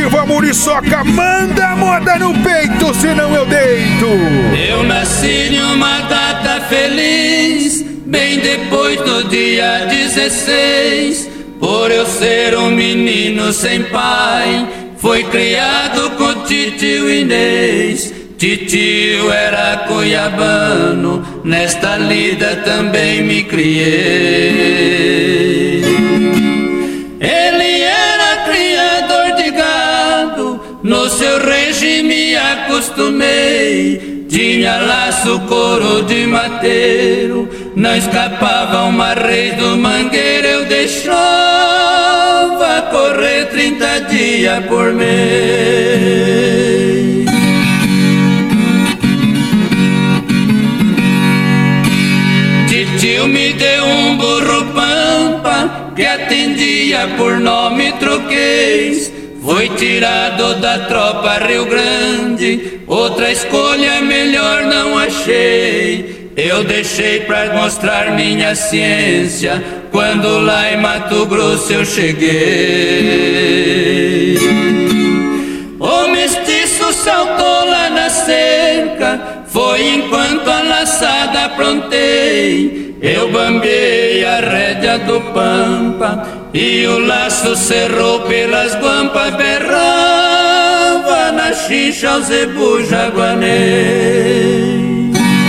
Ativa Muriçoca, manda a moda no peito, senão eu deito. Eu nasci em uma data feliz, bem depois do dia 16. Por eu ser um menino sem pai, foi criado com titio Inês. Titio era cuiabano, nesta lida também me criei. Ele era criador de gado, no seu regime acostumei. Tinha laço, couro de mateiro, não escapava uma reis do mangueiro. Eu deixava correr 30 dias por mês. Titio me deu um burro pampa, que atendia por nome troquês. Foi tirado da tropa Rio Grande, outra escolha melhor não achei. Eu deixei pra mostrar minha ciência, quando lá em Mato Grosso eu cheguei. O mestiço saltou lá na cerca, foi enquanto a laçada aprontei. Eu bambeei a rédea do pampa e o laço cerrou pelas guampas. Berrava na xixa o zebu jaguanei.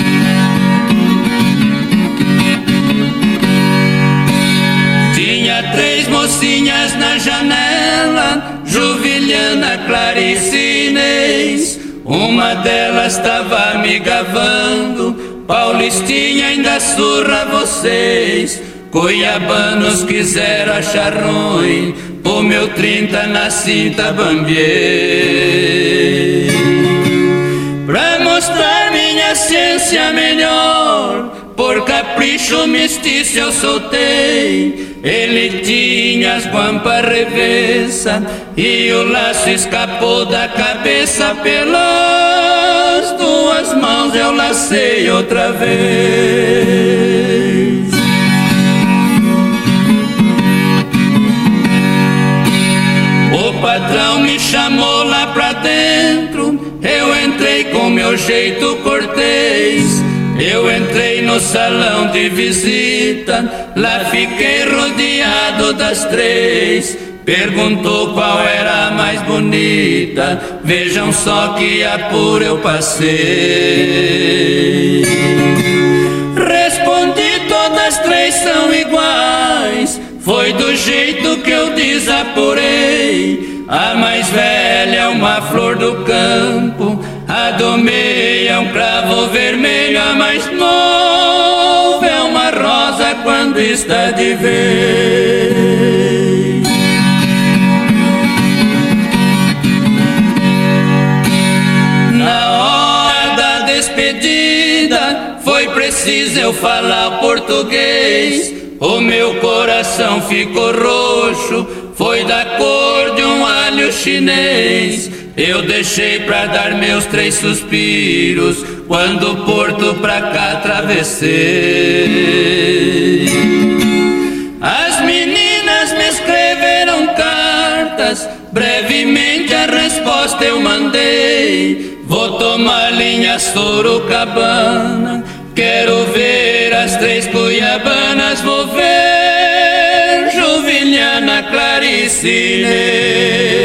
Tinha 3 mocinhas na janela, Juvilhana, Clarice e Inês. Uma delas tava me gavando, Paulistinha ainda surra vocês. Cuiabanos quiseram achar ruim, o meu 30 na cinta bambiei. Pra mostrar minha ciência melhor, por capricho mestiço eu soltei. Ele tinha as guampas revessa e o laço escapou da cabeça. Pelas 2 mãos eu lacei outra vez. O patrão me chamou lá pra dentro, eu entrei com meu jeito cortês. Eu entrei no salão de visita, lá fiquei rodeado das 3. Perguntou qual era a mais bonita, vejam só que apuro eu passei. Respondi, todas 3 são iguais, foi do jeito que eu desapurei. A mais velha é uma flor do campo, a do meio é um cravo vermelho, a mais nova é uma rosa quando está de vez. Na hora da despedida foi preciso eu falar português. O meu coração ficou roxo, foi da cor de um alho chinês. Eu deixei pra dar meus 3 suspiros, quando Porto pra cá atravessei. As meninas me escreveram cartas, brevemente a resposta eu mandei. Vou tomar linha Sorocabana, quero ver as 3 cuiabanas, vou ver Juvilhana, Clarice e Inês.